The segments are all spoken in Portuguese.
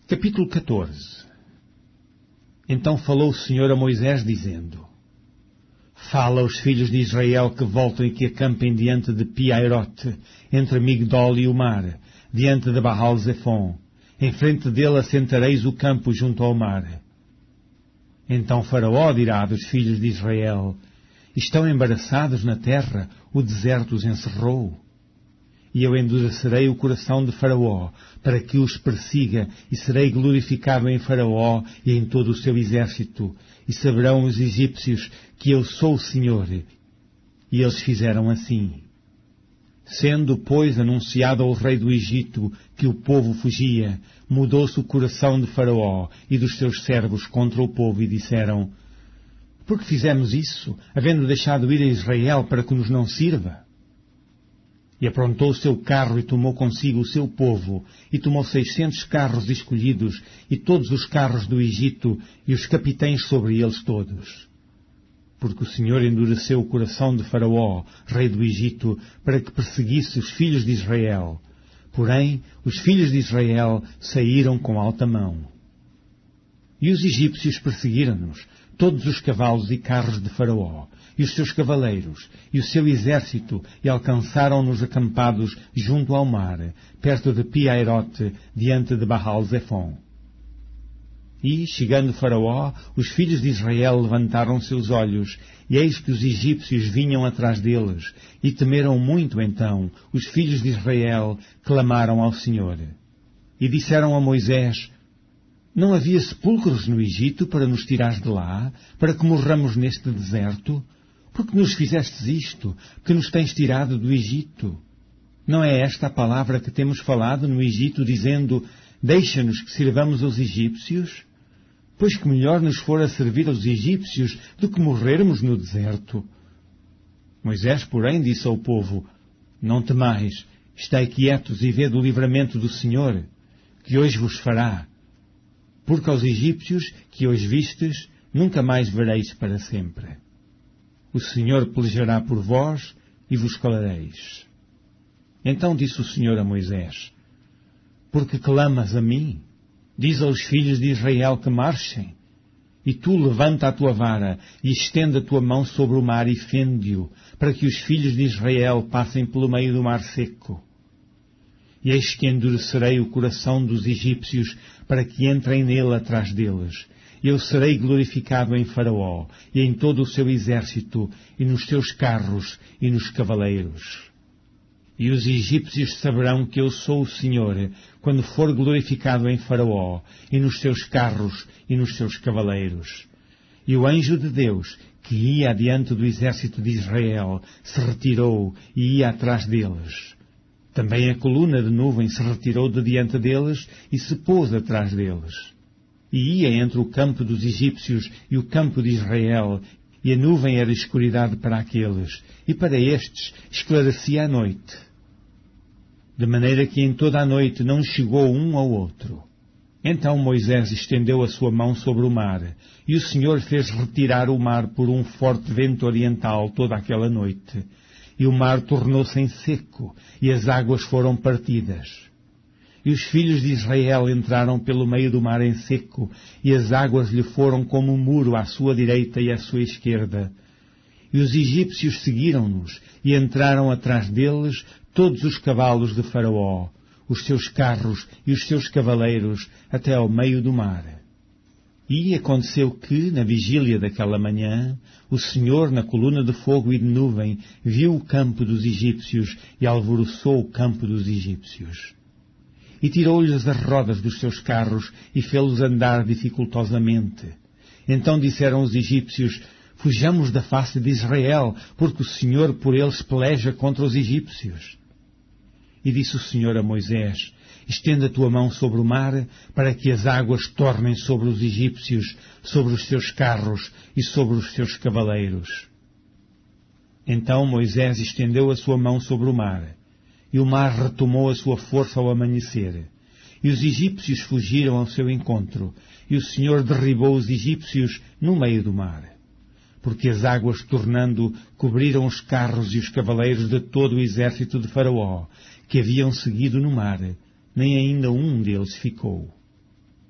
Capítulo 14. Então falou o Senhor a Moisés, dizendo: Fala aos filhos de Israel que voltem e que acampem diante de Pi-Hairote, entre Migdol e o mar, diante de Baal-Zephon. Em frente dele assentareis o campo junto ao mar. Então Faraó dirá dos filhos de Israel: Estão embaraçados na terra, o deserto os encerrou. E eu endurecerei o coração de Faraó, para que os persiga, e serei glorificado em Faraó e em todo o seu exército, e saberão os egípcios que eu sou o Senhor. E eles fizeram assim. Sendo, pois, anunciado ao rei do Egito que o povo fugia, mudou-se o coração de Faraó e dos seus servos contra o povo, e disseram: Por que fizemos isso, havendo deixado ir a Israel para que nos não sirva? E aprontou o seu carro e tomou consigo o seu povo, e tomou 600 carros escolhidos, e todos os carros do Egito, e os capitães sobre eles todos. Porque o Senhor endureceu o coração de Faraó, rei do Egito, para que perseguisse os filhos de Israel. Porém, os filhos de Israel saíram com alta mão. E os egípcios perseguiram-nos, todos os cavalos e carros de Faraó, e os seus cavaleiros, e o seu exército, e alcançaram-nos acampados junto ao mar, perto de Pi-Hairote, diante de Baal-Zephon. E, chegando Faraó, os filhos de Israel levantaram seus olhos, e eis que os egípcios vinham atrás deles, e temeram muito então. Os filhos de Israel clamaram ao Senhor. E disseram a Moisés: Não havia sepulcros no Egito para nos tirares de lá, para que morramos neste deserto? Porque nos fizestes isto, que nos tens tirado do Egito? Não é esta a palavra que temos falado no Egito, dizendo: Deixa-nos que sirvamos aos egípcios? Pois que melhor nos fora servir aos egípcios do que morrermos no deserto. Moisés, porém, disse ao povo: Não temais, estai quietos e vede o livramento do Senhor, que hoje vos fará. Porque aos egípcios que hoje vistes, nunca mais vereis para sempre. O Senhor pelejará por vós e vos calareis. Então disse o Senhor a Moisés: Porque clamas a mim? Diz aos filhos de Israel que marchem. E tu levanta a tua vara e estende a tua mão sobre o mar e fende-o, para que os filhos de Israel passem pelo meio do mar seco. E eis que endurecerei o coração dos egípcios, para que entrem nele atrás deles. Eu serei glorificado em Faraó, e em todo o seu exército, e nos seus carros, e nos cavaleiros. E os egípcios saberão que eu sou o Senhor, quando for glorificado em Faraó, e nos seus carros, e nos seus cavaleiros. E o anjo de Deus, que ia adiante do exército de Israel, se retirou e ia atrás deles. Também a coluna de nuvem se retirou de diante deles e se pôs atrás deles. E ia entre o campo dos egípcios e o campo de Israel, e a nuvem era escuridade para aqueles, e para estes esclarecia a noite. De maneira que em toda a noite não chegou um ao outro. Então Moisés estendeu a sua mão sobre o mar, e o Senhor fez retirar o mar por um forte vento oriental toda aquela noite. E o mar tornou-se em seco, e as águas foram partidas. E os filhos de Israel entraram pelo meio do mar em seco, e as águas lhe foram como um muro à sua direita e à sua esquerda. E os egípcios seguiram-nos, e entraram atrás deles todos os cavalos de Faraó, os seus carros e os seus cavaleiros, até ao meio do mar. E aconteceu que, na vigília daquela manhã, o Senhor, na coluna de fogo e de nuvem, viu o campo dos egípcios e alvoroçou o campo dos egípcios. E tirou-lhes as rodas dos seus carros e fê-los andar dificultosamente. Então disseram os egípcios: Fujamos da face de Israel, porque o Senhor por eles peleja contra os egípcios. E disse o Senhor a Moisés: Estenda a tua mão sobre o mar, para que as águas tornem sobre os egípcios, sobre os seus carros e sobre os seus cavaleiros. Então Moisés estendeu a sua mão sobre o mar, e o mar retomou a sua força ao amanhecer. E os egípcios fugiram ao seu encontro, e o Senhor derribou os egípcios no meio do mar. Porque as águas, tornando, cobriram os carros e os cavaleiros de todo o exército de Faraó, que haviam seguido no mar, nem ainda um deles ficou.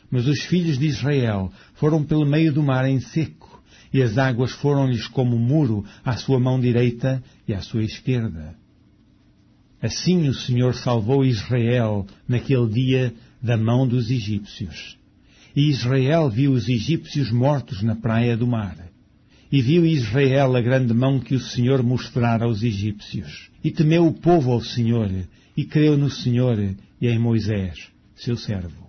Mas os filhos de Israel foram pelo meio do mar em seco, e as águas foram-lhes como muro à sua mão direita e à sua esquerda. Assim o Senhor salvou Israel naquele dia da mão dos egípcios. E Israel viu os egípcios mortos na praia do mar. E viu Israel a grande mão que o Senhor mostrara aos egípcios. E temeu o povo ao Senhor, e creu no Senhor e em Moisés, seu servo.